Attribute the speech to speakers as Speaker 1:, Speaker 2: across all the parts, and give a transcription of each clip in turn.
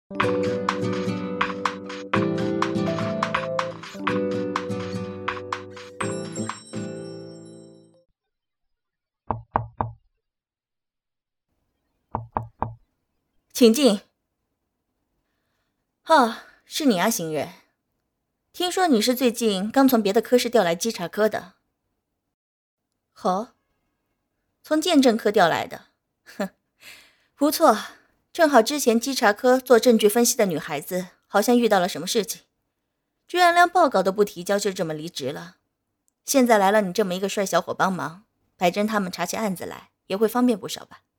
Speaker 1: 请进。是你啊，行人。听说你是最近刚从别的科室调来稽查科的。从鉴证科调来的。不错，正好之前稽查科做证据分析的女孩子好像遇到了什么事情，居然连报告都不提交就这么离职了。现在来了你这么一个帅小伙帮忙，白珍他们查起案子来也会方便不少吧。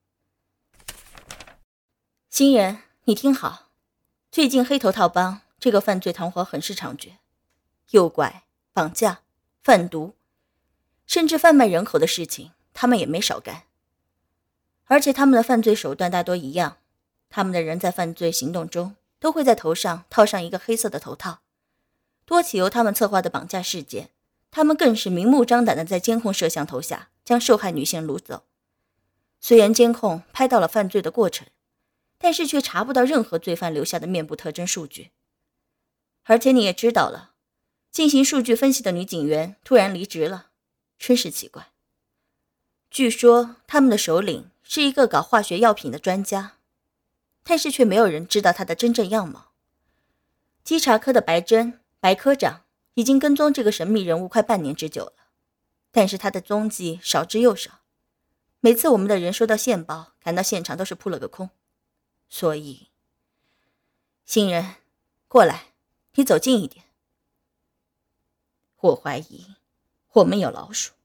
Speaker 1: 新人，你听好，最近黑头套帮这个犯罪团伙很是猖獗，诱拐、绑架、贩毒，甚至贩卖人口的事情他们也没少干。而且他们的犯罪手段大多一样，他们的人在犯罪行动中都会在头上套上一个黑色的头套。多起由他们策划的绑架事件，他们更是明目张胆地在监控摄像头下将受害女性掳走。虽然监控拍到了犯罪的过程，但是却查不到任何罪犯留下的面部特征数据。而且你也知道了，进行数据分析的女警员突然离职了，真是奇怪。据说他们的首领是一个搞化学药品的专家，但是却没有人知道他的真正样貌。稽查科的白珍，白科长已经跟踪这个神秘人物快半年之久了，但是他的踪迹少之又少。每次我们的人收到线报赶到现场都是扑了个空。所以，新人，过来，你走近一点。我怀疑我们有老鼠。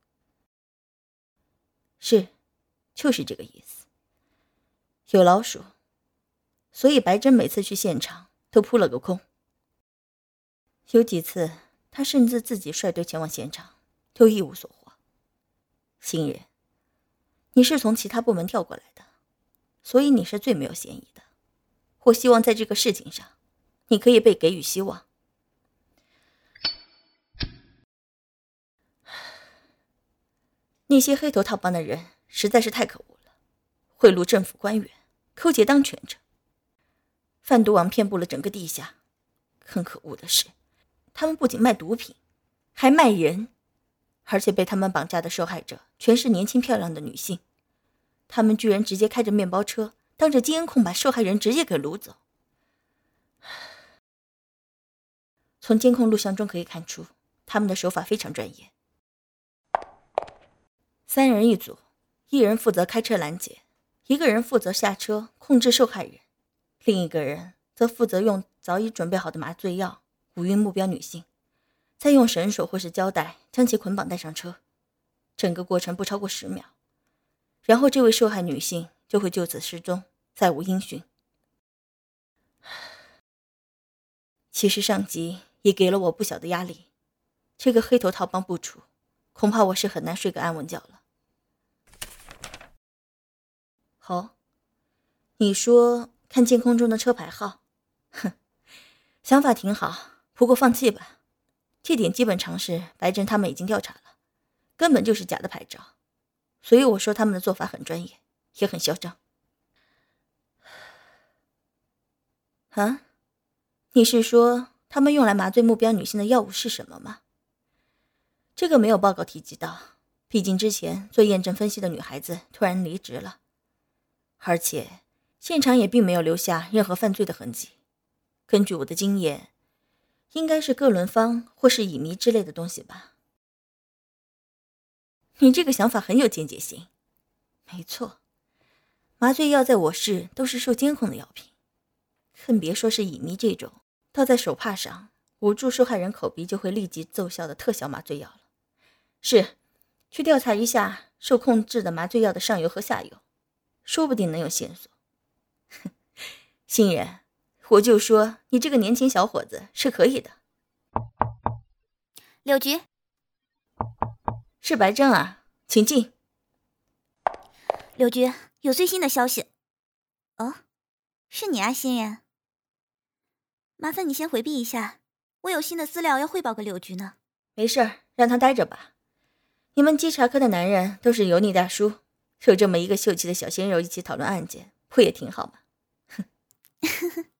Speaker 1: 是，就是这个意思。有老鼠，所以白珍每次去现场都扑了个空。有几次他甚至自己率队前往现场，都一无所获。新人，你是从其他部门调过来的，所以你是最没有嫌疑的。我希望在这个事情上你可以被给予希望。那些黑头套帮的人实在是太可恶了，贿赂政府官员，勾结当权者，贩毒网遍布了整个地下。更可恶的是，他们不仅卖毒品，还卖人，而且被他们绑架的受害者全是年轻漂亮的女性。他们居然直接开着面包车，当着监控把受害人直接给掳走。从监控录像中可以看出，他们的手法非常专业。3人一组，一人负责开车拦截，一个人负责下车控制受害人，另一个人则负责用早已准备好的麻醉药误晕目标女性，再用绳索或是胶带将其捆绑带上车。整个过程不超过10秒，然后这位受害女性就会就此失踪，再无音讯。其实上级也给了我不小的压力，这个黑头套帮不除，恐怕我是很难睡个安稳觉了。你说看监控中的车牌号，想法挺好，不过放弃吧。这点基本常识白珍他们已经调查了，根本就是假的牌照，所以我说他们的做法很专业，也很嚣张。你是说他们用来麻醉目标女性的药物是什么吗？这个没有报告提及到，毕竟之前做验证分析的女孩子突然离职了，而且现场也并没有留下任何犯罪的痕迹。根据我的经验，应该是各伦芳或是乙醚之类的东西吧。你这个想法很有见解性。没错，麻醉药在我市都是受监控的药品，更别说是乙醚这种套在手帕上捂住受害人口鼻就会立即奏效的特效麻醉药了。是，去调查一下受控制的麻醉药的上游和下游，说不定能有线索。新人，我就说你这个年轻小伙子是可以的。
Speaker 2: 柳菊，
Speaker 1: 是白珍啊，请进。
Speaker 2: 柳菊，有最新的消息。是你啊，新人。麻烦你先回避一下，我有新的资料要汇报给柳菊呢。
Speaker 1: 没事儿，让他待着吧。你们稽查科的男人都是油腻大叔，有这么一个秀气的小鲜肉一起讨论案件，不也挺好吗？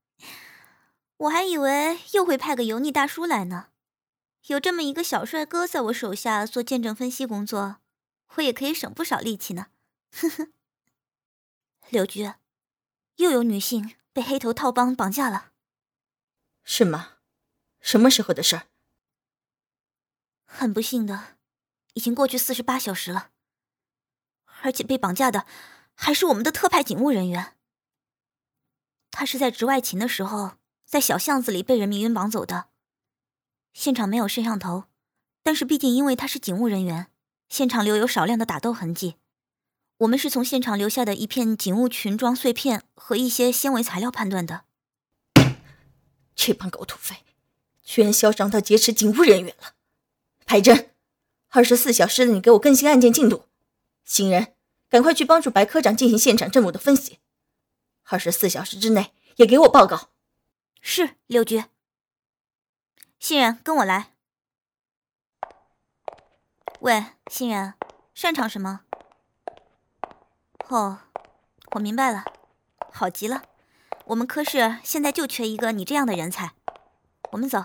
Speaker 2: 我还以为又会派个油腻大叔来呢。有这么一个小帅哥在我手下做见证分析工作，我也可以省不少力气呢。呵呵。柳菊，又有女性被黑头套帮绑架了。
Speaker 1: 是吗？什么时候的事儿？
Speaker 2: 很不幸的，已经过去48小时了。而且被绑架的还是我们的特派警务人员。他是在值外勤的时候，在小巷子里被人迷晕绑走的。现场没有摄像头，但是毕竟因为他是警务人员，现场留有少量的打斗痕迹。我们是从现场留下的一片警务裙装碎片和一些纤维材料判断的。
Speaker 1: 这帮狗土匪居然嚣张到劫持警务人员了！排针，24小时内你给我更新案件进度。新人，赶快去帮助白科长进行现场证物的分析。24小时之内也给我报告。
Speaker 2: 是，柳菊。新人，跟我来。喂，新人，擅长什么？哦，我明白了，好极了。我们科室现在就缺一个你这样的人才。我们走。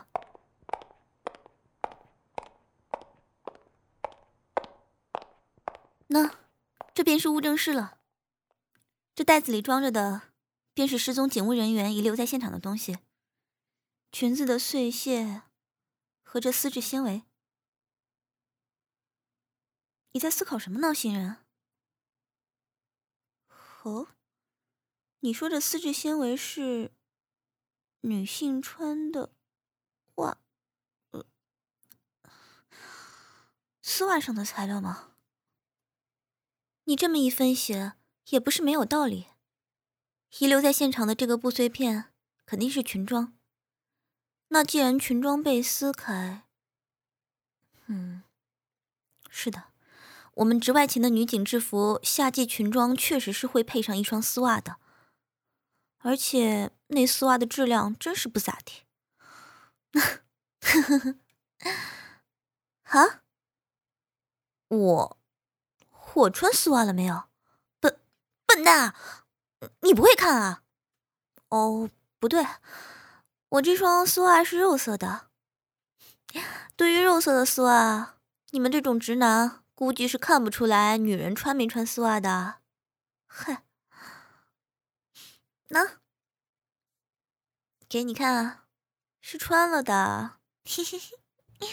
Speaker 2: 那，这便是物证室了。这袋子里装着的，便是失踪警务人员遗留在现场的东西。裙子的碎屑和这丝质纤维。你在思考什么呢，新人？哦，你说这丝质纤维是女性穿的袜，丝袜上的材料吗？你这么一分析，也不是没有道理。遗留在现场的这个布碎片肯定是裙装。那既然裙装被撕开，是的，我们值外勤的女警制服夏季裙装确实是会配上一双丝袜的，而且那丝袜的质量真是不咋地。啊？我穿丝袜了没有？笨蛋，你不会看啊？哦，不对，我这双丝袜是肉色的。对于肉色的丝袜，你们这种直男估计是看不出来女人穿没穿丝袜的。嗨，那给你看啊，是穿了的。嘿嘿嘿。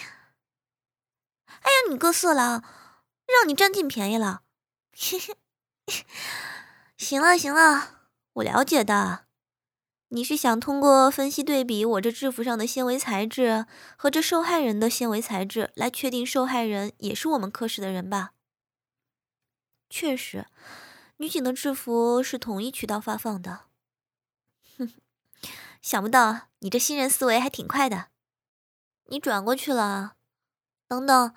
Speaker 2: 哎呀，你个色狼，让你占尽便宜了。嘿嘿。行了行了，我了解的。你是想通过分析对比我这制服上的纤维材质和这受害人的纤维材质来确定受害人也是我们科室的人吧？确实，女警的制服是统一渠道发放的。哼，想不到你这新人思维还挺快的。你转过去了？等等。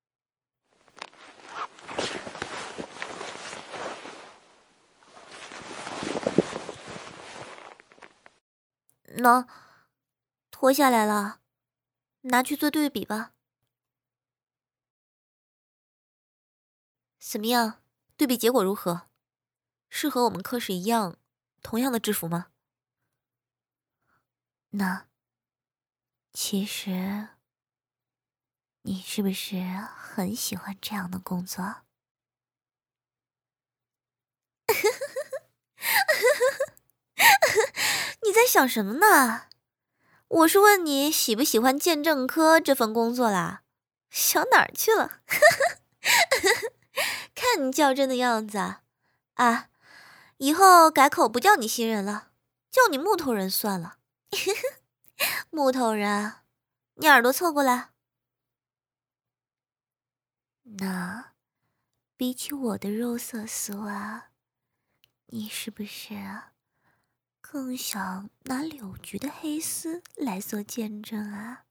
Speaker 2: 喏，脱下来了，拿去做对比吧。怎么样？对比结果如何？是和我们科室一样，同样的制服吗？那，其实，你是不是很喜欢这样的工作？你在想什么呢？我是问你喜不喜欢鉴证科这份工作啦？想哪儿去了？看你较真的样子啊！以后改口不叫你新人了，叫你木头人算了。木头人，你耳朵凑过来。那，比起我的肉色丝袜，你是不是更想拿柳菊的黑丝来做见证啊？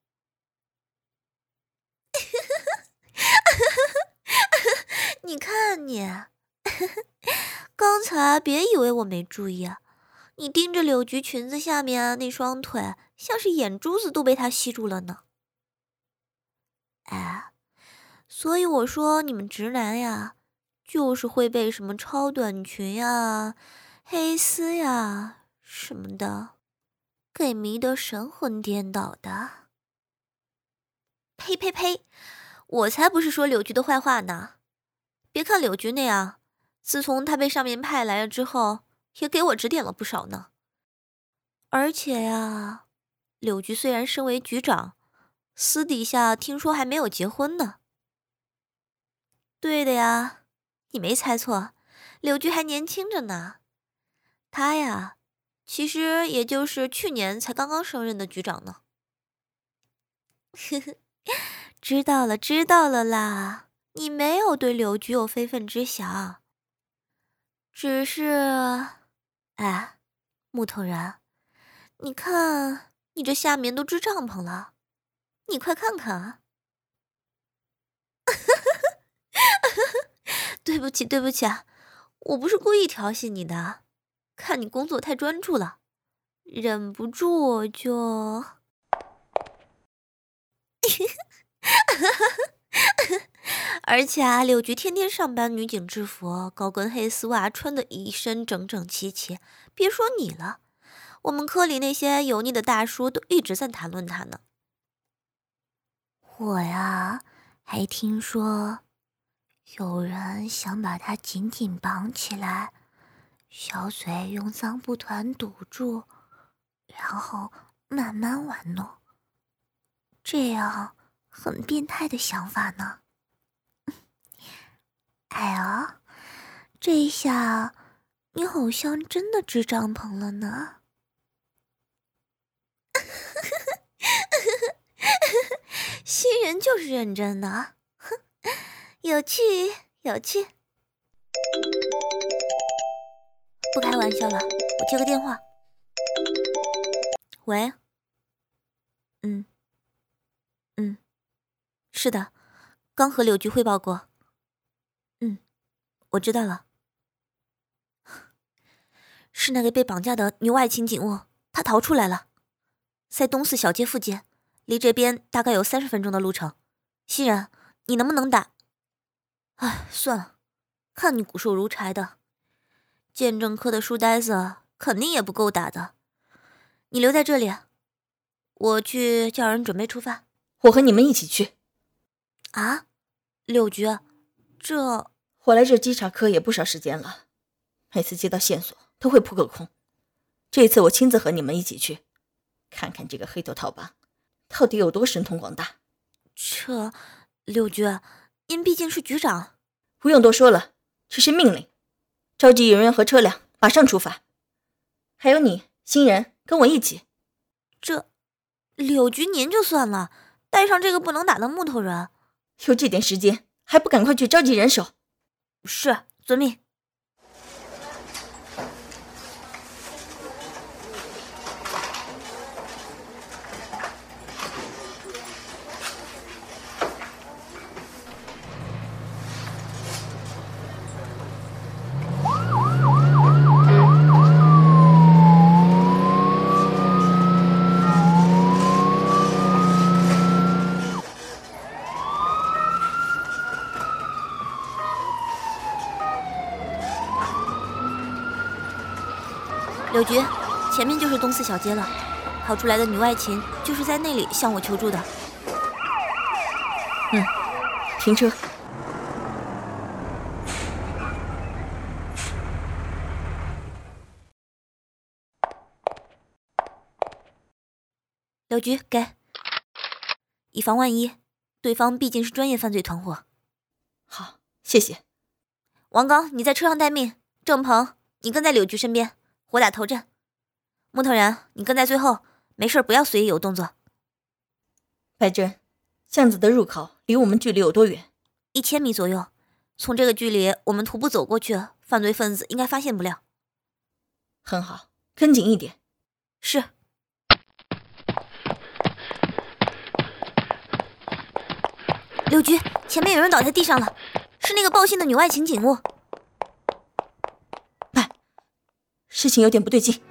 Speaker 2: 你看你，刚才别以为我没注意啊，你盯着柳菊裙子下面那双腿，像是眼珠子都被她吸住了呢。哎，所以我说你们直男呀，就是会被什么超短裙呀、黑丝呀什么的给迷得神魂颠倒的。呸呸呸！我才不是说柳菊的坏话呢。别看柳菊那样，自从他被上面派来了之后，也给我指点了不少呢。而且呀，柳菊虽然身为局长，私底下听说还没有结婚呢。对的呀，你没猜错，柳菊还年轻着呢。她呀，其实也就是去年才刚刚升任的局长呢。呵呵，知道了知道了啦，你没有对柳菊有非分之想，只是，哎，木头人，你看你这下面都支帐篷了，你快看看啊。对不起对不起啊，我不是故意调戏你的，看你工作太专注了，忍不住就而且啊，柳菊天天上班女警制服，高跟黑丝袜，穿得一身整整齐齐。别说你了，我们科里那些油腻的大叔都一直在谈论她呢。我呀，还听说有人想把她紧紧绑起来，小嘴用脏布团堵住，然后慢慢玩弄。这样很变态的想法呢。哎呀，这一下你好像真的支帐篷了呢。新人就是认真的，哼，有趣有趣。不开玩笑了，我接个电话。喂，是的，刚和柳菊汇报过。我知道了，是那个被绑架的女外勤警务，她逃出来了，在东四小街附近，离这边大概有30分钟的路程。新人，你能不能打？哎，算了，看你骨瘦如柴的，鉴证科的书呆子肯定也不够打的。你留在这里，我去叫人准备出发。
Speaker 1: 我和你们一起去。
Speaker 2: 啊，柳菊，
Speaker 1: 我来这稽查科也不少时间了，每次接到线索都会扑个空。这次我亲自和你们一起去，看看这个黑头套帮到底有多神通广大。
Speaker 2: 柳菊，您毕竟是局长。
Speaker 1: 不用多说了，这是命令，召集人员和车辆，马上出发。还有你，新人，跟我一起。
Speaker 2: 柳菊您就算了，带上这个不能打的木头人，
Speaker 1: 有这点时间，还不赶快去召集人手？
Speaker 2: 是，遵命。柳菊，前面就是东四小街了，逃出来的女外勤就是在那里向我求助的。
Speaker 1: 停车。
Speaker 2: 柳菊，给。以防万一，对方毕竟是专业犯罪团伙。
Speaker 1: 好，谢谢。
Speaker 2: 王刚，你在车上待命。郑鹏，你跟在柳菊身边，火打头阵。木头人，你跟在最后，没事不要随意有动作。
Speaker 1: 白珍，巷子的入口离我们距离有多远
Speaker 2: ？1000米左右。从这个距离，我们徒步走过去，犯罪分子应该发现不了。
Speaker 1: 很好，跟紧一点。
Speaker 2: 是。柳菊，前面有人倒在地上了，是那个报信的女外勤警务。
Speaker 1: 慢，事情有点不对劲。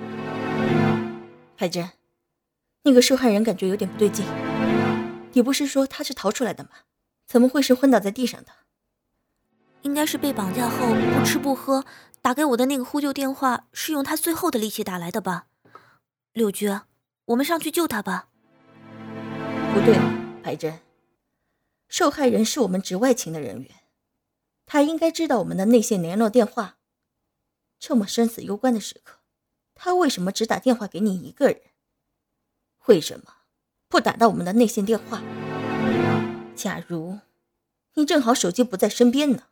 Speaker 1: 海珍，那个受害人感觉有点不对劲。你不是说他是逃出来的吗？怎么会是昏倒在地上的？
Speaker 2: 应该是被绑架后不吃不喝，打给我的那个呼救电话是用他最后的力气打来的吧。 柳菊，我们上去救他吧。
Speaker 1: 不对，白珍，受害人是我们局外勤的人员，他应该知道我们的内线联络电话。这么生死攸关的时刻，他为什么只打电话给你一个人？为什么不打到我们的内线电话？假如你正好手机不在身边呢？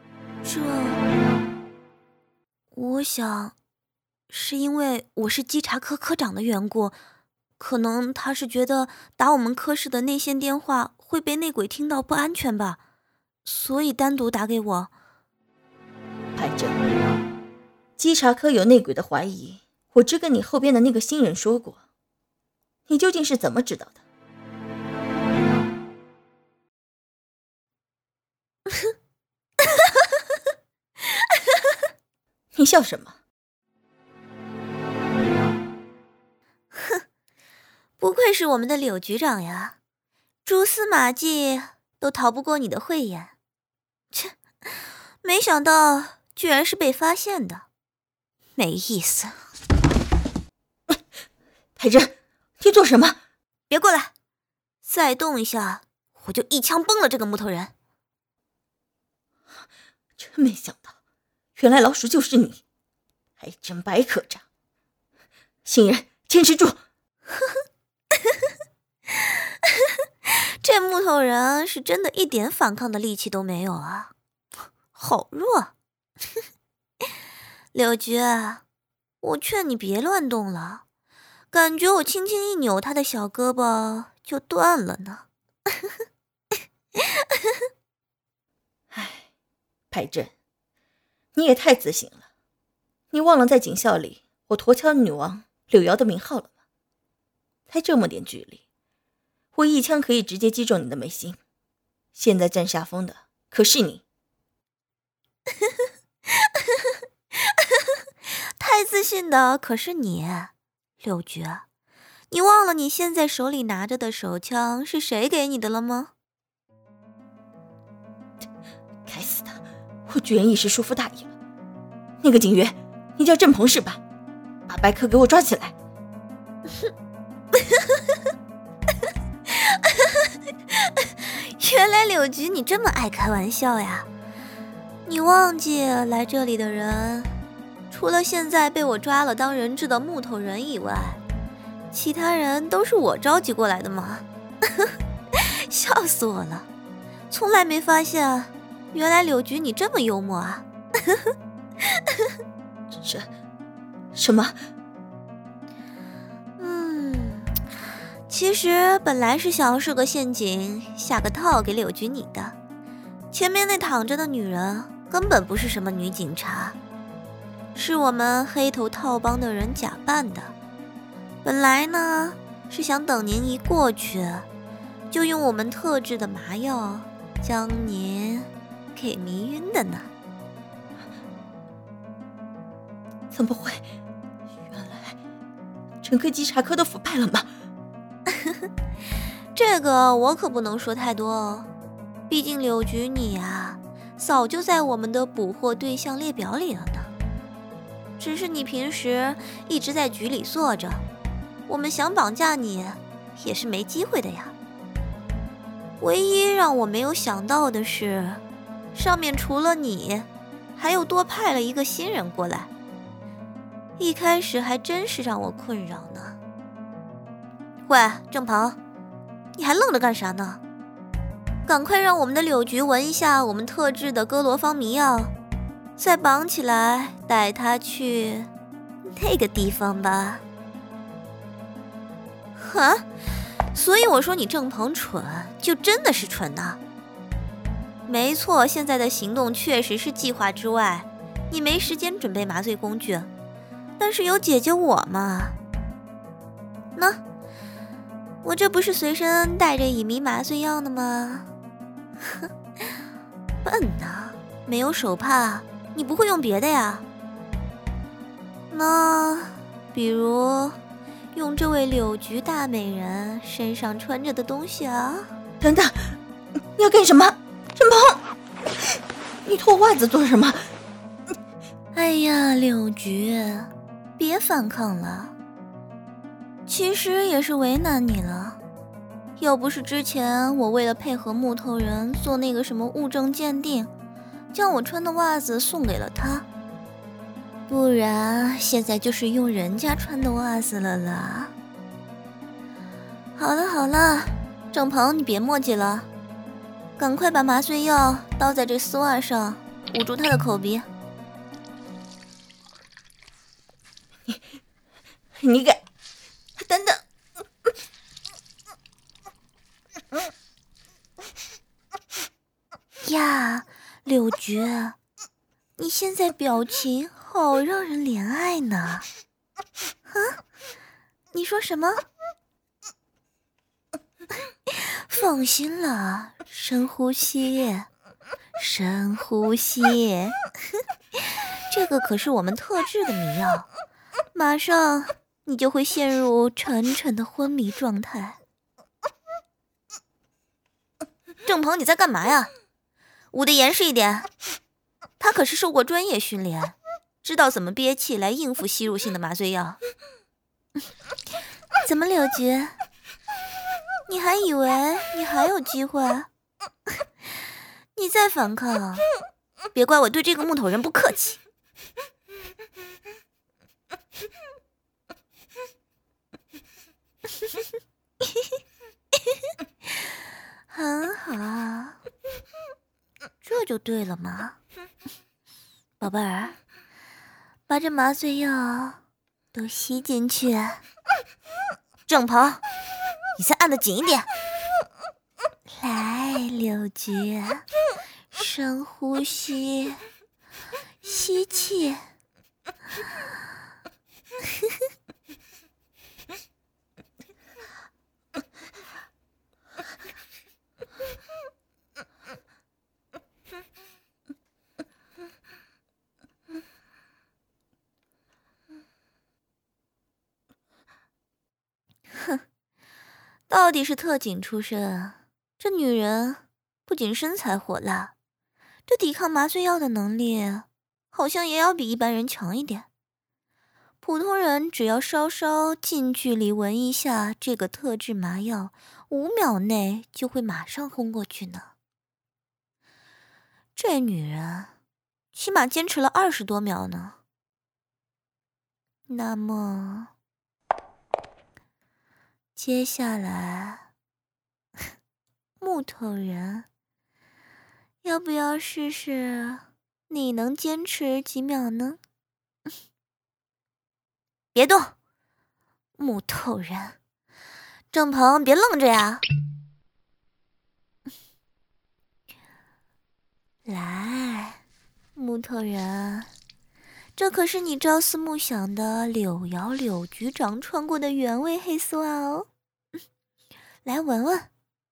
Speaker 2: 我想是因为我是稽查科科长的缘故，可能他是觉得打我们科室的内线电话会被内鬼听到，不安全吧，所以单独打给我。
Speaker 1: 白珍，稽查科有内鬼的怀疑，我只跟你后边的那个新人说过，你究竟是怎么知道的？你笑什么？
Speaker 2: 不愧是我们的柳局长呀，蛛丝马迹都逃不过你的慧眼。切，没想到居然是被发现的，没意思。
Speaker 1: 白珍，你做什么？
Speaker 2: 别过来，再动一下我就一枪崩了这个木头人。
Speaker 1: 真没想到，原来老鼠就是你，还真白可仗。新人，坚持住！
Speaker 2: 这木头人是真的一点反抗的力气都没有啊，好弱。柳菊，我劝你别乱动了，感觉我轻轻一扭他的小胳膊就断了呢。
Speaker 1: 唉，白珍，你也太自信了，你忘了在警校里我驼枪女王柳瑶的名号了吗？才这么点距离，我一枪可以直接击中你的眉心，现在占下风的可是你。
Speaker 2: 太自信的可是你，柳菊，你忘了你现在手里拿着的手枪是谁给你的了吗？
Speaker 1: 该死的，我居然一时疏忽大意了。那个警员，你叫郑鹏是吧？把白客给我抓起来。
Speaker 2: 原来柳菊你这么爱开玩笑呀，你忘记来这里的人除了现在被我抓了当人质的木头人以外，其他人都是我召集过来的吗？笑死我了，从来没发现原来柳菊你这么幽默啊。
Speaker 1: 什么？
Speaker 2: 其实本来是想设个陷阱下个套给柳菊你的，前面那躺着的女人根本不是什么女警察，是我们黑头套帮的人假扮的。本来呢是想等您一过去，就用我们特制的麻药将您给迷晕的呢。
Speaker 1: 怎么会？原来整个稽查科都腐败了吗？
Speaker 2: 这个我可不能说太多哦，毕竟柳菊你啊早就在我们的捕获对象列表里了呢。只是你平时一直在局里坐着，我们想绑架你也是没机会的呀。唯一让我没有想到的是，上面除了你还有多派了一个新人过来，一开始还真是让我困扰呢。喂，郑鹏，你还愣着干啥呢？赶快让我们的柳菊闻一下我们特制的哥罗芳迷药，再绑起来带他去那个地方吧。哈，所以我说你郑鹏蠢，就真的是蠢呢。没错，现在的行动确实是计划之外，你没时间准备麻醉工具，但是有姐姐我嘛。那我这不是随身带着乙醚麻醉药呢吗？笨呐，没有手帕，你不会用别的呀？那比如用这位柳菊大美人身上穿着的东西啊。
Speaker 1: 等等，你要干什么？郑鹏，你脱袜子做什么？
Speaker 2: 哎呀，柳菊，别反抗了。 其实也是为难你了，要不是之前我为了配合木头人做那个什么物证鉴定，将我穿的袜子送给了他，不然现在就是用人家穿的袜子了啦。好了好了，郑鹏你别墨迹了，赶快把麻醉药倒在这丝袜上，捂住他的口鼻。
Speaker 1: 你给，等等。
Speaker 2: 呀，柳菊，你现在表情好让人怜爱呢。啊？你说什么？放心了，深呼吸，深呼吸。这个可是我们特制的迷药，马上你就会陷入沉沉的昏迷状态。郑鹏，你在干嘛呀？捂得严实一点，他可是受过专业训练，知道怎么憋气来应付吸入性的麻醉药。怎么，柳菊？你还以为你还有机会？你再反抗，别怪我对这个木头人不客气。很好，这就对了嘛。宝贝儿，把这麻醉药都吸进去。郑鹏，你再按得紧一点。来，柳菊，深呼吸，吸气。哼，到底是特警出身，这女人不仅身材火辣，这抵抗麻醉药的能力好像也要比一般人强一点。普通人只要稍稍近距离闻一下这个特制麻药，5秒内就会马上昏过去呢。这女人起码坚持了20多秒呢。那么接下来，木头人，要不要试试你能坚持几秒呢？别动，木头人。郑鹏，别愣着呀！来，木头人，这可是你朝思暮想的柳瑶柳局长穿过的原味黑丝袜哦。来闻闻。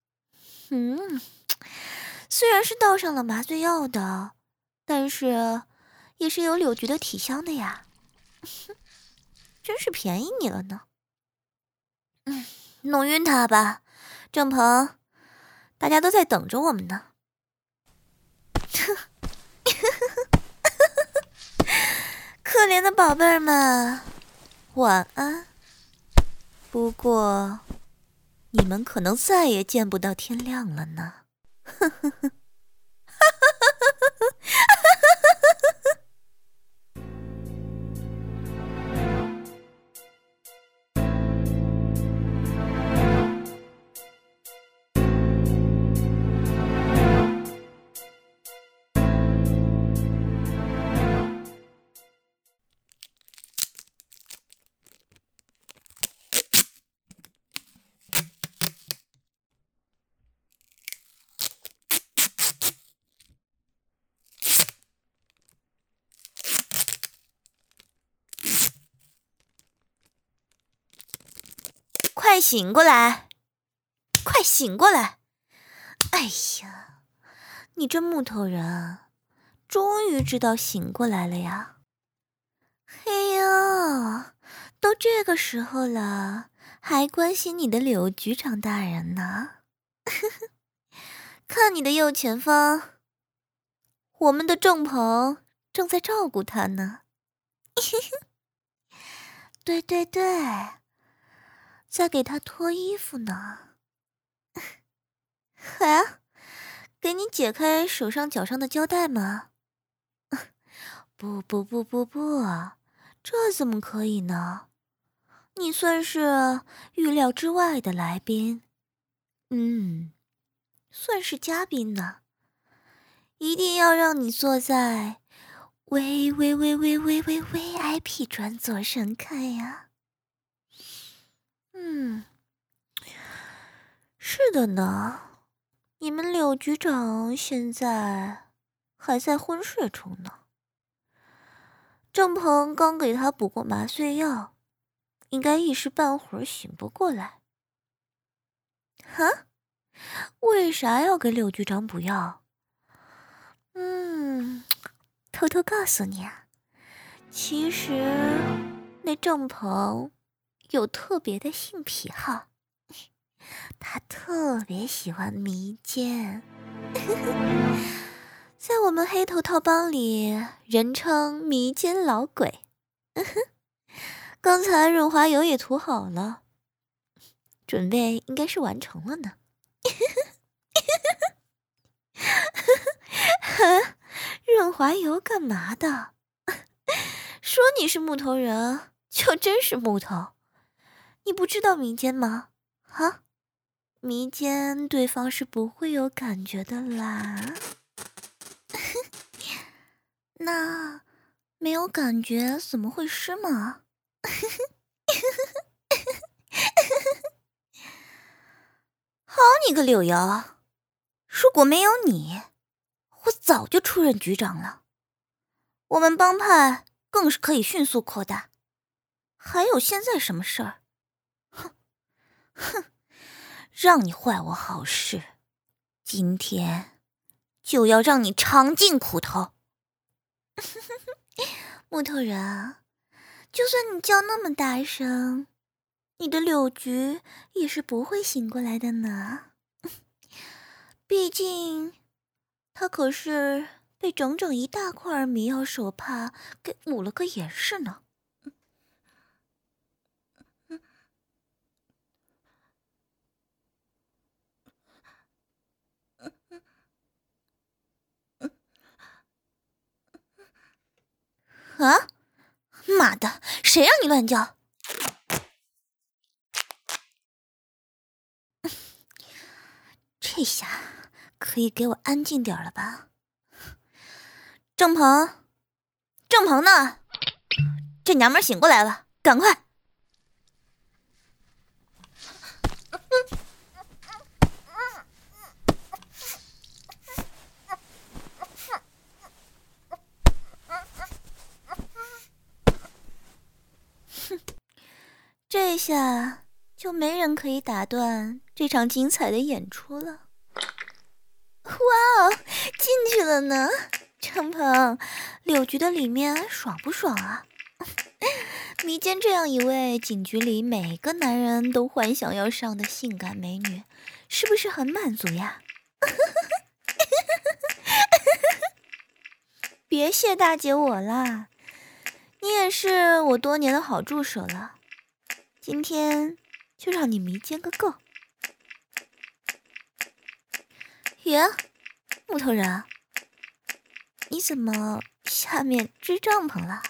Speaker 2: 虽然是倒上了麻醉药的，但是也是有柳菊的体香的呀。真是便宜你了呢。弄晕他吧，郑鹏，大家都在等着我们呢。可怜的宝贝儿们，晚安。不过，你们可能再也见不到天亮了呢。快醒过来！快醒过来！哎呀，你这木头人，终于知道醒过来了呀！嘿呦，都这个时候了，还关心你的柳局长大人呢？看你的右前方，我们的郑鹏正在照顾他呢。对对对， 在给他脱衣服呢。啊，给你解开手上脚上的胶带吗？不，这怎么可以呢？你算是预料之外的来宾，算是嘉宾呢。一定要让你坐在VIP 专座上看呀。是的呢，你们柳局长现在还在昏睡中呢。郑鹏刚给他补过麻醉药，应该一时半会儿醒不过来。哈？为啥要给柳局长补药？偷偷告诉你啊，其实那郑鹏有特别的性癖好，他特别喜欢迷奸。在我们黑头套帮里，人称迷奸老鬼。刚才润滑油也涂好了，准备应该是完成了呢。润滑油干嘛的？说你是木头人，就真是木头。你不知道迷奸吗？啊？迷奸对方是不会有感觉的啦。那没有感觉怎么会湿嘛？好你个柳瑶，如果没有你，我早就出任局长了。我们帮派更是可以迅速扩大。还有现在什么事儿？哼，让你坏我好事，今天就要让你尝尽苦头。木头人，就算你叫那么大声，你的柳菊也是不会醒过来的呢。毕竟他可是被整整一大块迷药手帕给捂了个严实呢。啊！妈的，谁让你乱叫？这下可以给我安静点了吧？郑鹏呢？这娘们醒过来了，赶快！这下就没人可以打断这场精彩的演出了。哇哦，进去了呢！郑鹏，柳局的里面爽不爽啊？迷奸这样一位警局里每个男人都幻想要上的性感美女，是不是很满足呀？别谢大姐我啦，你也是我多年的好助手了。今天就让你迷奸个够。耶，木头人，你怎么下面支帐篷了？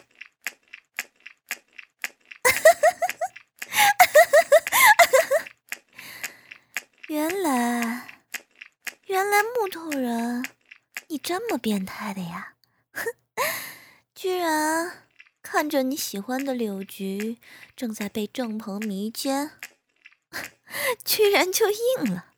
Speaker 2: 原来木头人，你这么变态的呀？哼，居然看着你喜欢的柳菊正在被郑鹏迷奸，居然就应了。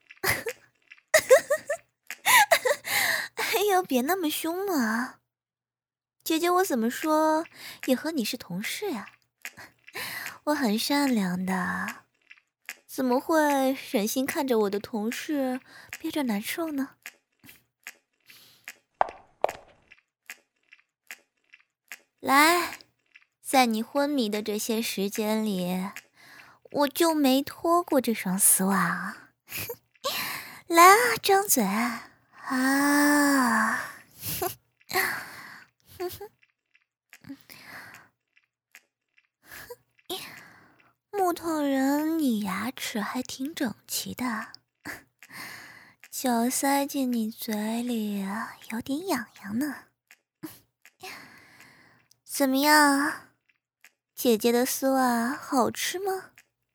Speaker 2: 哎呦，别那么凶嘛！姐姐我怎么说也和你是同事呀，我很善良的，怎么会忍心看着我的同事憋着难受呢？来，在你昏迷的这些时间里，我就没脱过这双丝袜啊！来啊，张嘴啊！木头人，你你牙齿还挺整齐的，脚塞进你嘴里有点痒痒呢。怎么样，姐姐的丝袜好吃吗？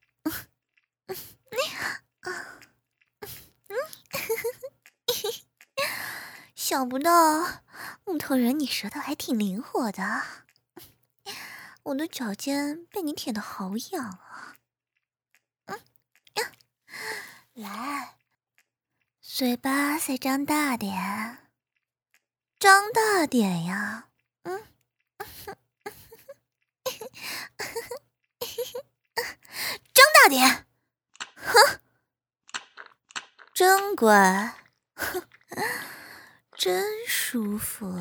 Speaker 2: 想不到木头人，你舌头还挺灵活的。我的脚尖被你舔得好痒啊！来，嘴巴再张大点，张大点呀！张大点！哼，真乖，真舒服。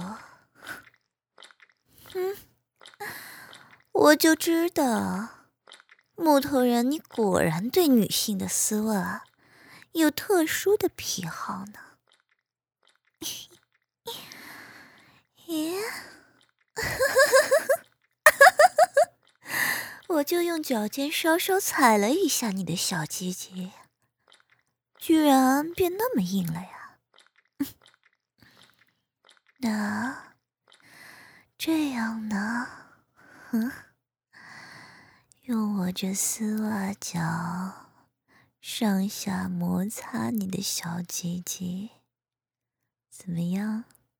Speaker 2: 我就知道，木头人，你果然对女性的丝袜有特殊的癖好呢。咦，我就用脚尖稍稍踩了一下你的小鸡鸡，居然变那么硬了呀！那这样呢？用我这丝袜脚上下摩擦你的小鸡鸡，怎么样？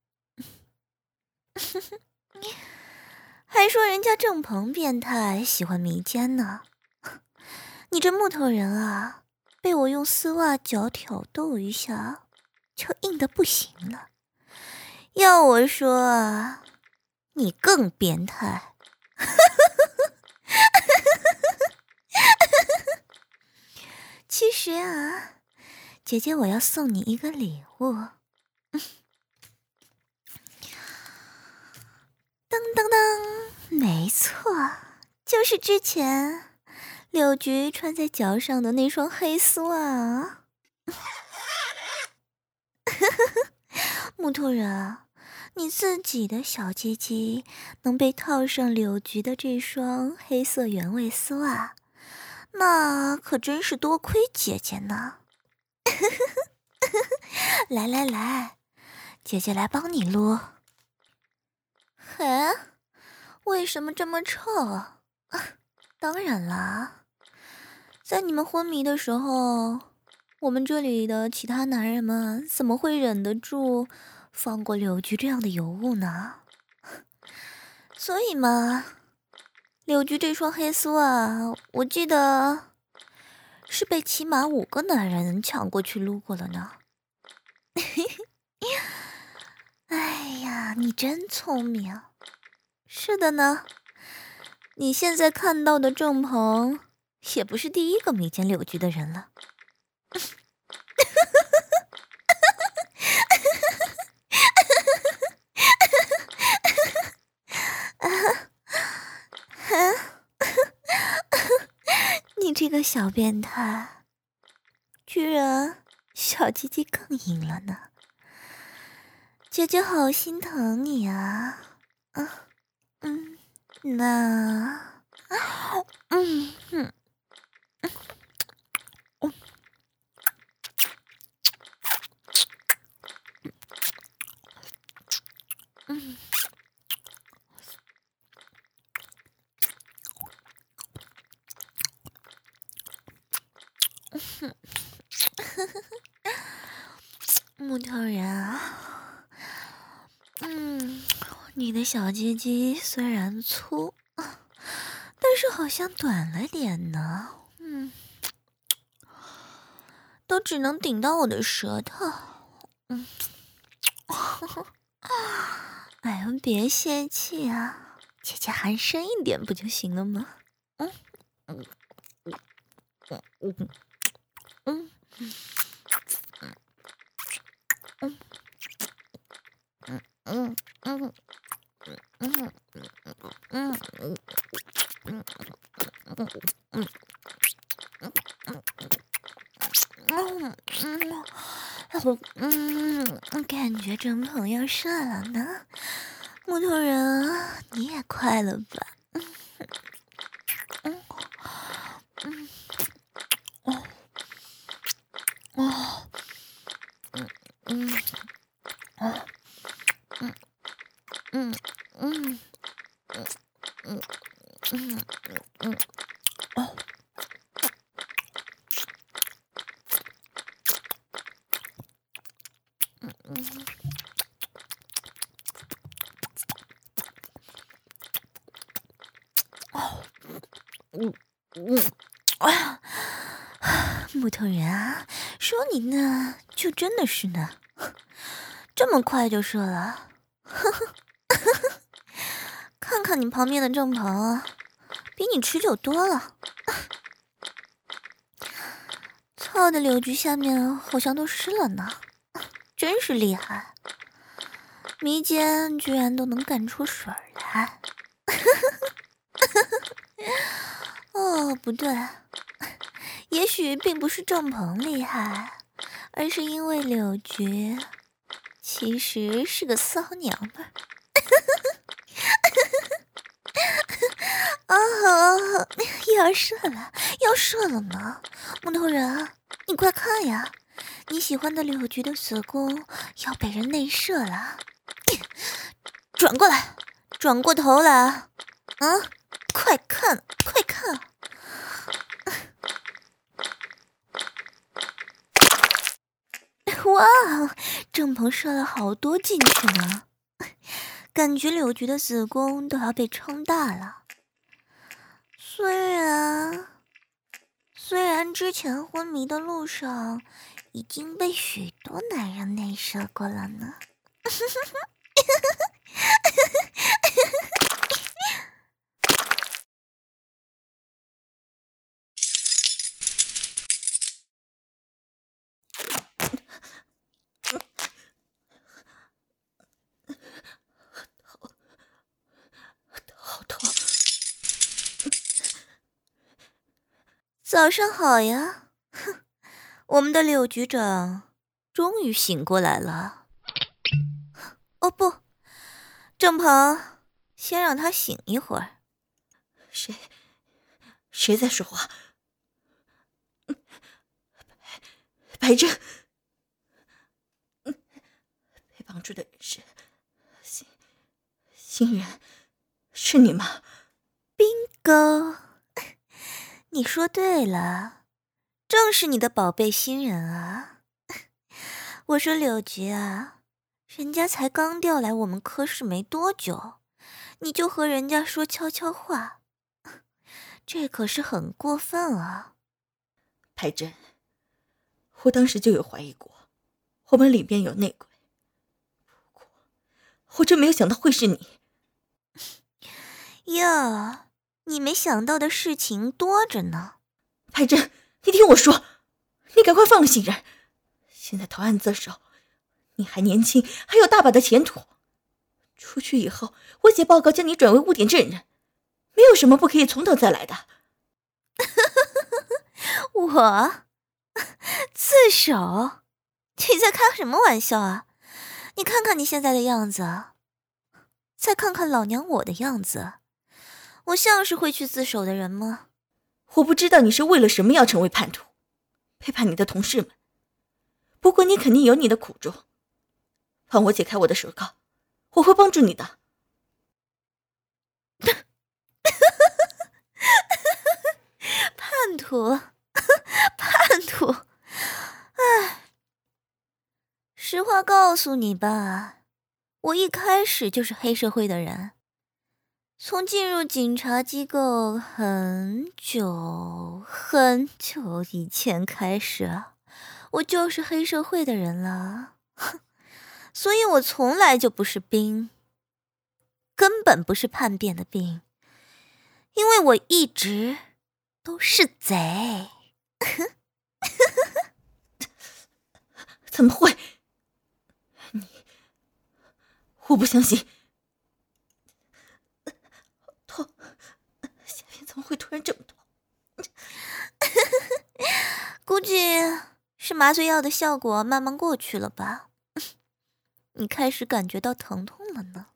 Speaker 2: 还说人家郑鹏变态，喜欢迷奸呢。你这木头人啊，被我用丝袜脚挑逗一下，就硬得不行了。要我说啊，你更变态。其实啊，姐姐我要送你一个礼物。当当当，没错，就是之前柳菊穿在脚上的那双黑丝袜。木头人，你自己的小鸡鸡能被套上柳菊的这双黑色原味丝袜，那可真是多亏姐姐呢。来来来，姐姐来帮你撸。嘿，为什么这么臭？当然啦，在你们昏迷的时候，我们这里的其他男人们怎么会忍得住放过柳菊这样的尤物呢？所以嘛，柳菊这双黑丝袜，我记得是被起码5个男人抢过去撸过了呢。哎呀，你真聪明。是的呢，你现在看到的郑鹏也不是第一个迷奸柳菊的人了。你这个小变态，居然小鸡鸡更硬了呢！姐姐好心疼你啊！那，木头人啊，你的小鸡鸡虽然粗，但是好像短了点呢。都只能顶到我的舌头。哎呦，别泄气啊，姐姐含深一点不就行了吗？感觉郑鹏要射了呢，木头人，你也快了吧？ 木头人啊，说你呢，就真的是呢，这么快就射了。看看你旁边的郑鹏啊，比你持久多了。操的柳菊下面好像都湿了呢，真是厉害，迷奸居然都能干出水来。哦，不对，也许并不是郑鹏厉害，而是因为柳菊其实是个骚娘们儿。啊，要射了，要射了呢！木头人，你快看呀，你喜欢的柳菊的子宫要被人内射了。转过来，转过头来，快看，快看！哇，郑鹏射了好多进去呢，感觉柳菊的子宫都要被撑大了。虽然之前昏迷的路上已经被许多男人内射过了呢。
Speaker 1: 好痛！
Speaker 2: 早上好呀，哼，我们的柳局长终于醒过来了。哦不，郑鹏，先让他醒一会儿。
Speaker 1: 谁在说话？白珍，被绑住的人是新人，是你吗？
Speaker 2: Bingo， 你说对了，正是你的宝贝新人啊。我说柳菊啊，人家才刚调来我们科室没多久，你就和人家说悄悄话，这可是很过分啊。
Speaker 1: 白珍，我当时就有怀疑过，我们里边有内鬼，不过我真没有想到会是你。
Speaker 2: 哟，你没想到的事情多着呢。
Speaker 1: 白珍，你听我说，你赶快放了新人，现在投案自首，你还年轻，还有大把的前途。出去以后，我写报告将你转为污点证人，没有什么不可以从头再来的。
Speaker 2: 我自首？你在开什么玩笑啊？你看看你现在的样子，再看看老娘我的样子，我像是会去自首的人吗？
Speaker 1: 我不知道你是为了什么要成为叛徒，背叛你的同事们。不过你肯定有你的苦衷，帮我解开我的手铐，我会帮助你的。
Speaker 2: 叛徒，叛徒！唉，实话告诉你吧，我一开始就是黑社会的人。从进入警察机构很久很久以前开始，我就是黑社会的人了。所以我从来就不是兵，根本不是叛变的兵，因为我一直都是贼。
Speaker 1: 怎么会？我不相信。痛，下面怎么会突然这么痛？
Speaker 2: 估计是麻醉药的效果慢慢过去了吧。你开始感觉到疼痛了呢。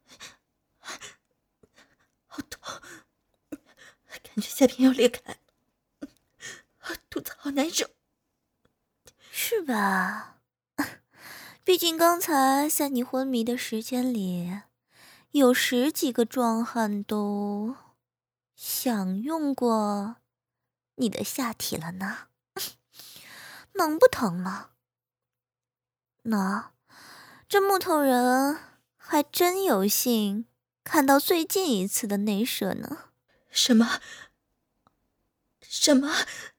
Speaker 1: 好痛，感觉下边要裂开了，肚子好难受。
Speaker 2: 是吧？毕竟刚才在你昏迷的时间里，有10几个壮汉都享用过你的下体了呢。能不疼吗？那这木头人还真有幸看到最近一次的内射呢。
Speaker 1: 什么？ 什么？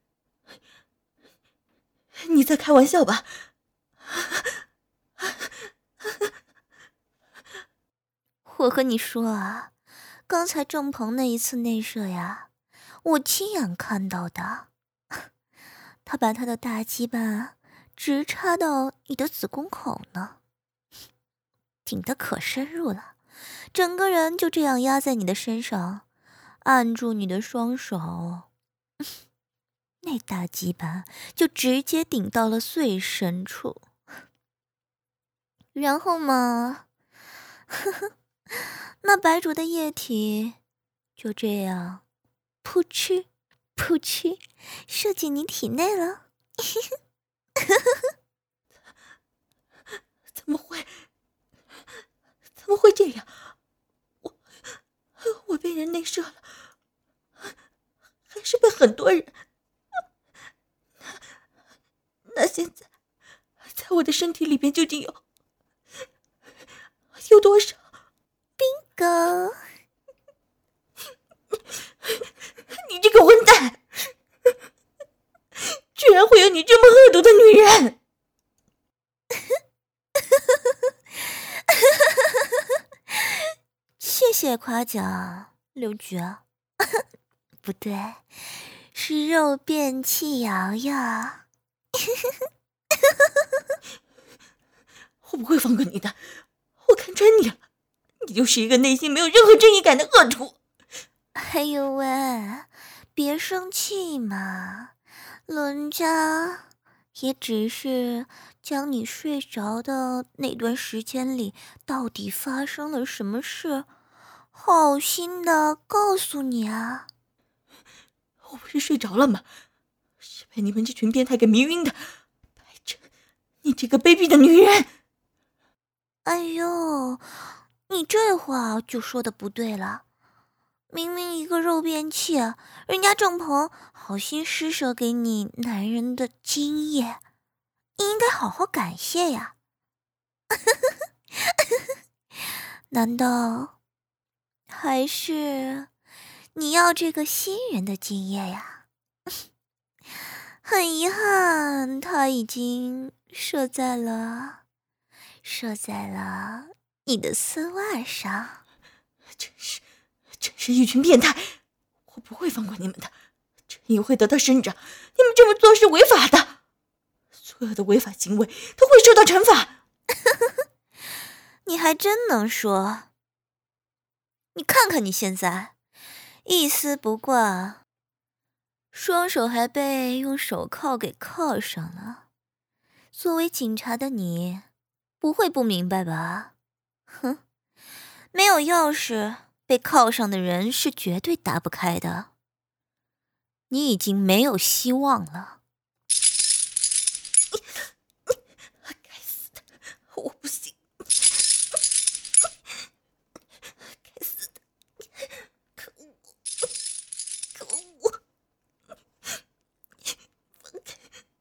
Speaker 1: 你在开玩笑吧？
Speaker 2: 我和你说啊，刚才郑鹏那一次内射呀，我亲眼看到的。他把他的大鸡巴直插到你的子宫口呢，顶得可深入了，整个人就这样压在你的身上，按住你的双手，那大鸡巴就直接顶到了最深处。然后嘛，那白灼的液体就这样噗嗤噗嗤射进你体内了。
Speaker 1: 怎么会这样？我被人内射了，还是被很多人。那现在在我的身体里边究竟有多少？
Speaker 2: 哥，
Speaker 1: 你这个混蛋，居然会有你这么恶毒的女人！
Speaker 2: 谢谢夸奖，刘局。不对，是肉便器瑶瑶。
Speaker 1: 我不会放过你的，我看穿你了，你就是一个内心没有任何正义感的恶徒。
Speaker 2: 哎呦喂，别生气嘛，人家也只是将你睡着的那段时间里到底发生了什么事，好心的告诉你啊。
Speaker 1: 我不是睡着了吗？是被你们这群变态给迷晕的。白晨，你这个卑鄙的女人！
Speaker 2: 哎呦，你这话就说的不对了。明明一个肉便器，人家郑鹏好心施舍给你男人的精液，你应该好好感谢呀。难道还是你要这个新人的精液呀？很遗憾，他已经射在了你的丝袜上。
Speaker 1: 真是一群变态！我不会放过你们的，正义会得到伸张。你们这么做是违法的，所有的违法行为都会受到惩罚。
Speaker 2: 你还真能说。你看看你现在，一丝不挂，双手还被用手铐给铐上了。作为警察的你，不会不明白吧？哼，没有钥匙，被铐上的人是绝对打不开的。你已经没有希望了。
Speaker 1: 该死的，我不行！该死的，可恶！可恶！放开！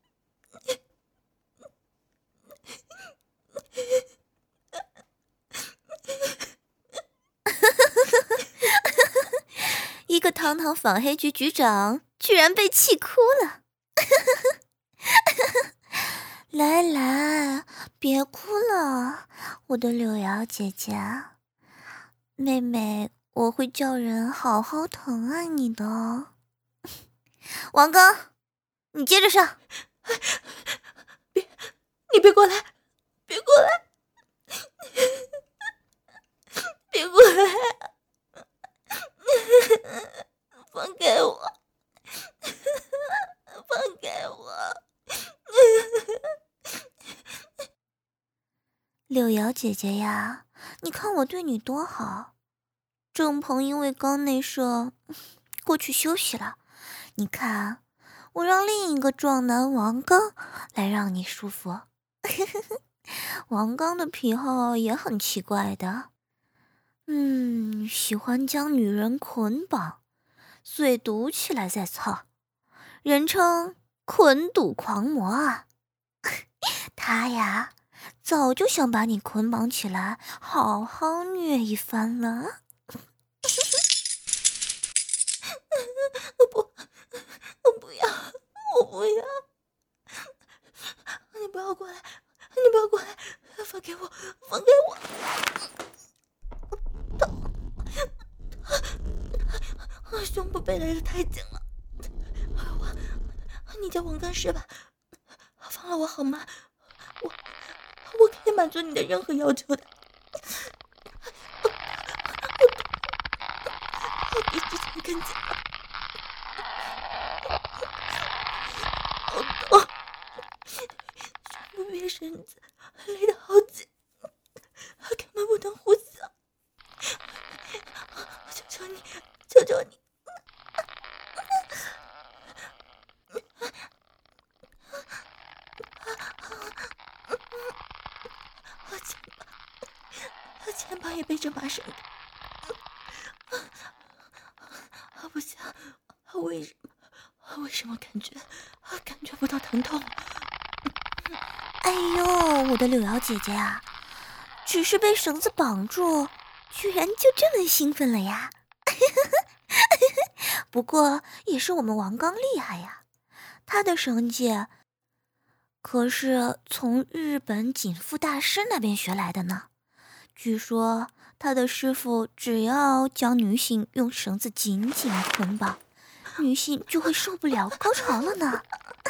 Speaker 2: 一个堂堂反黑局局长居然被气哭了。来来，别哭了，我的柳瑶姐姐，妹妹，我会叫人好好疼爱你的哦。王刚，你接着上。
Speaker 1: 你别过来！别过来！别过来！放开我！放开我！
Speaker 2: 柳瑶姐姐呀，你看我对你多好。郑鹏因为刚内射过去休息了，你看我让另一个壮男王刚来让你舒服。王刚的癖好也很奇怪的，喜欢将女人捆绑，嘴堵起来再操，人称捆堵狂魔啊。他呀早就想把你捆绑起来，好好虐一番了。
Speaker 1: 要过来，你不要过来，放开我，放开我！胸部被勒得太紧了，你叫王刚是吧？放了我好吗？我可以满足你的任何要求的。我比之前更紧了，好痛！胸部被绳子勒得好紧，根本不能呼吸了。求求你，求求你！肩膀也被这麻绳的，不行，为什么感觉不到疼痛？
Speaker 2: 哎呦，我的柳瑶姐姐啊，只是被绳子绑住，居然就这么兴奋了呀！不过也是我们王刚厉害呀，他的绳结可是从日本锦腹大师那边学来的呢。据说他的师傅只要将女性用绳子紧紧捆绑，女性就会受不了高潮了呢。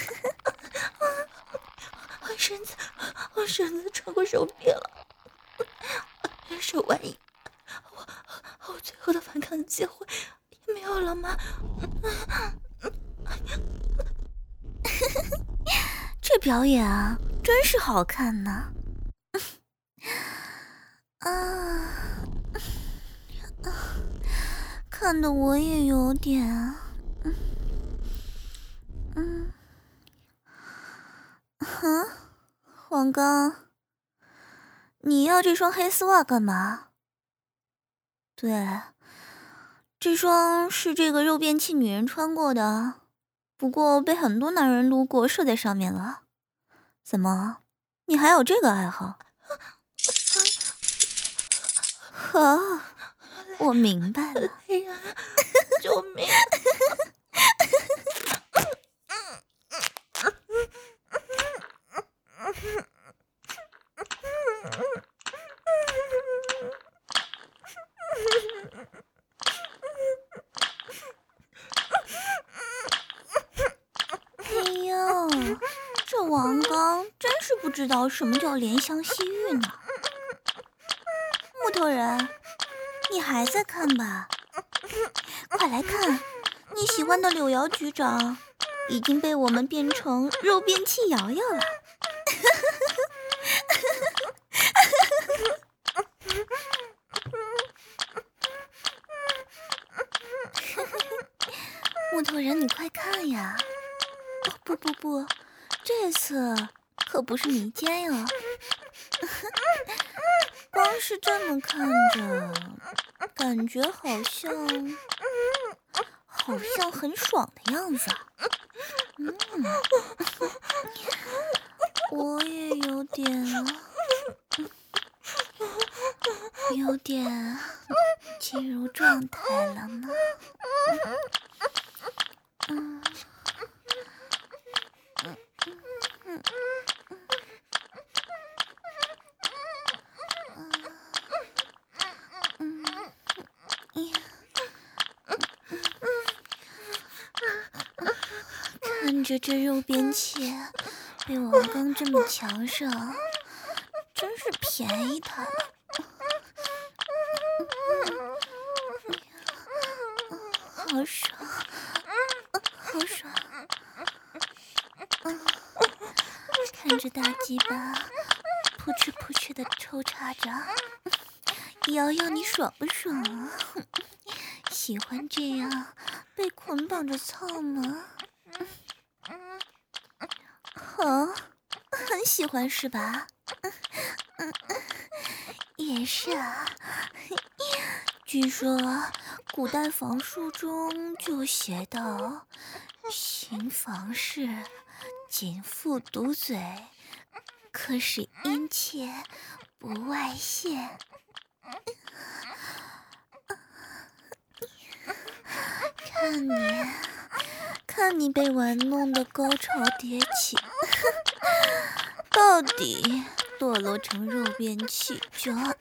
Speaker 1: 绳子穿过手臂了，手万一我最后的反抗机会也没有了吗？
Speaker 2: 这表演啊，真是好看呢。看得我也有点王刚，你要这双黑丝袜干嘛？对，这双是这个肉便器女人穿过的，不过被很多男人路过射在上面了。怎么，你还有这个爱好？我明白了。
Speaker 1: 救命！
Speaker 2: 哎呦，这王刚真是不知道什么叫怜香惜玉呢。木头人，你还在看吧？快来看，你喜欢的柳瑶局长已经被我们变成肉便器瑶瑶了。木头人，你快看呀！哦，不，这次可不是迷奸哟。光是这么看着，感觉好像很爽的样子啊。我也有点进入状态了呢。看着这肉便器被王刚这么强上，真是便宜他了。好爽，好爽！看着大鸡巴扑哧扑哧的抽插着，瑶瑶你爽不爽啊？喜欢这样被捆绑着操吗？很喜欢是吧？也是啊。据说古代房书中就写道，行房事，紧缚堵嘴，可使阴切不外泄。看你被玩弄的高潮迭起，把到底堕落成肉便器就要……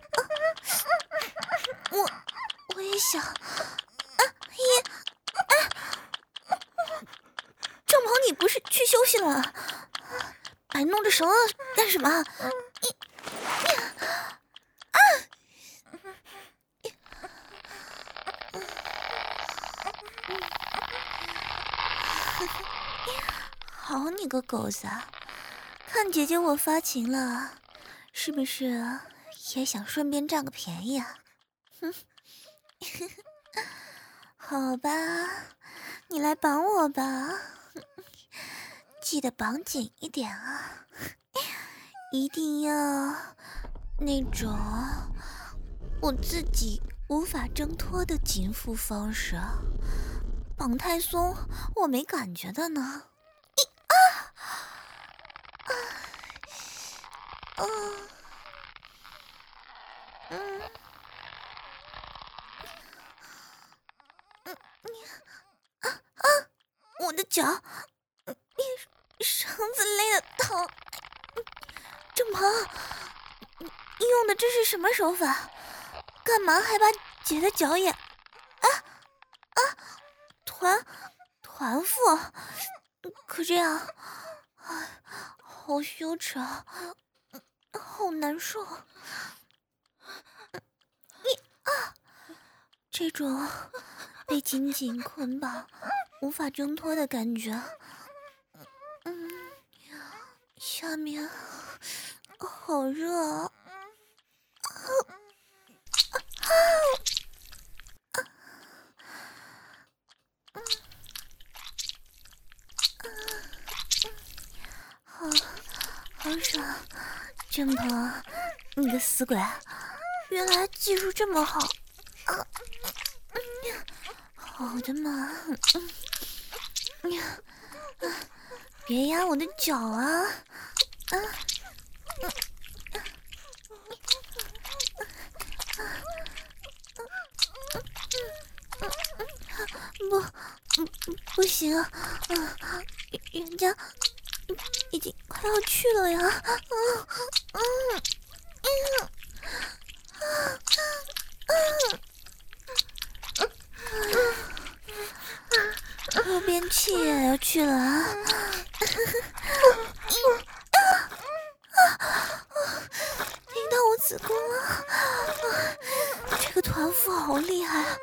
Speaker 2: 我也想……正鹏，你不是去休息了？摆弄着绳子干什么？好你个狗子，看姐姐我发情了，是不是也想顺便占个便宜啊？哼，好吧，你来绑我吧，记得绑紧一点啊，一定要那种我自己无法挣脱的紧缚方式，绑太松我没感觉的呢。我的脚，绳子勒得疼。正鹏，你用的这是什么手法？干嘛还把姐的脚也……团缚？可这样，好羞耻啊，好难受。这种被紧紧捆绑、无法挣脱的感觉，下面好热啊！好爽！正鹏，你个死鬼，原来技术这么好啊！好的嘛，别压我的脚啊！不行啊！人家已经快要去了呀！肉便器也要去了啊！听到我子宫了！这个团缚好厉害啊！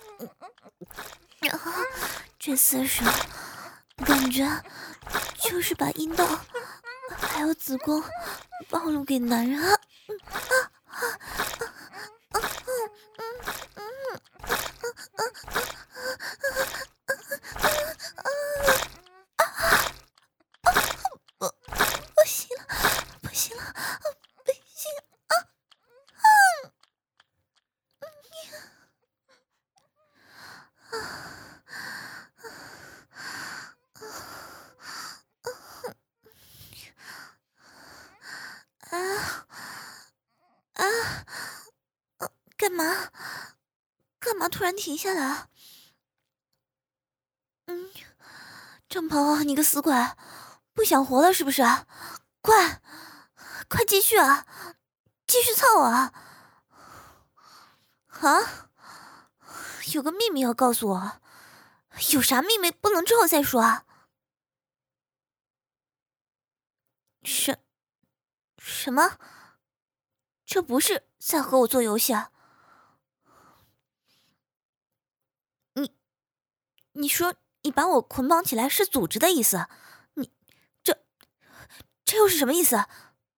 Speaker 2: 这次手感觉就是把阴道还有子宫暴露给男人啊！不行了，不行了，不行啊！干嘛突然停下来啊？正鹏，你个死鬼，不想活了是不是？快继续啊，继续操我啊！啊？有个秘密要告诉我，有啥秘密不能之后再说啊？什么？这不是在和我做游戏啊？你说你把我捆绑起来是组织的意思？你这又是什么意思？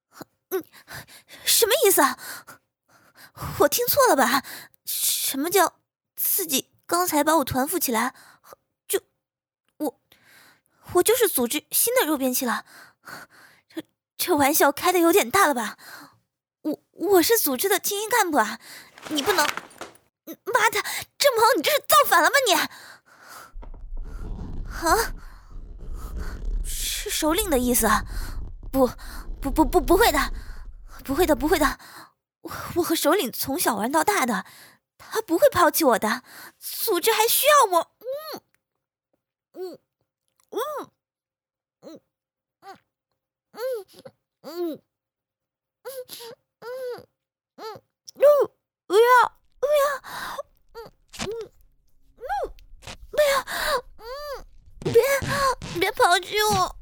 Speaker 2: 什么意思？我听错了吧？什么叫自己刚才把我团缚起来，就我就是组织新的肉便器了？这玩笑开的有点大了吧？我是组织的精英干部啊！你不能……妈的，正鹏，你这是造反了吗你？啊？是首领的意思啊？不会的，不会的，我和首领从小玩到大的，他不会抛弃我的，组织还需要我。 不要，别抛弃我。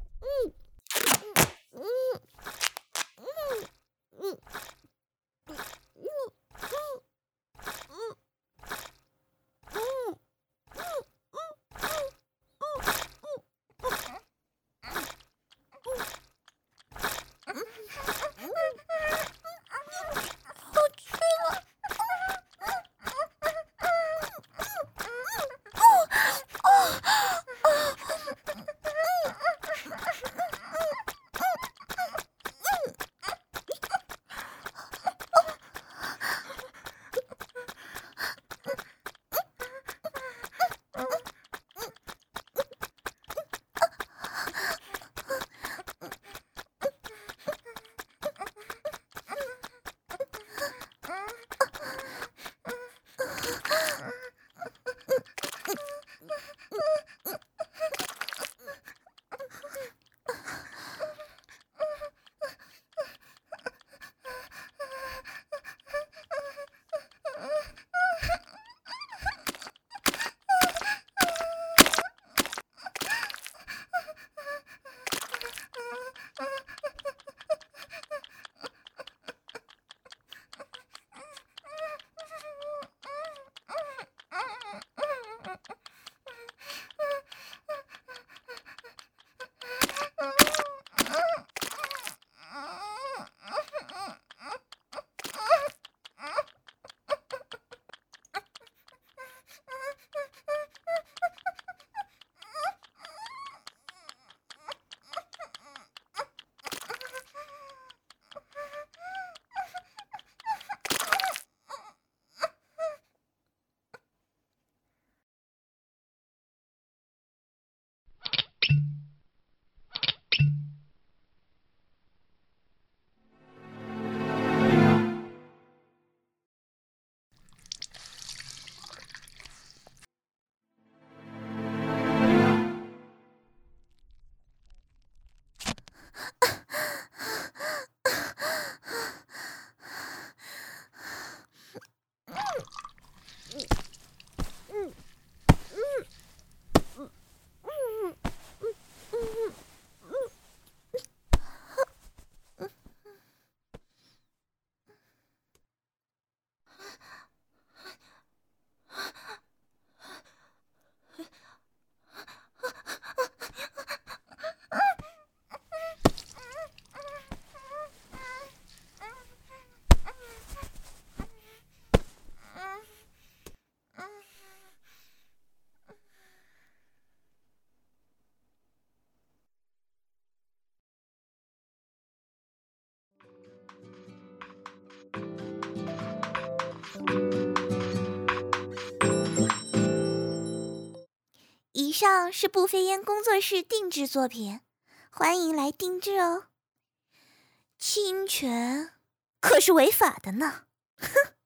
Speaker 2: 以上是不飞烟工作室定制作品，欢迎来定制哦。侵权可是违法的呢，哼。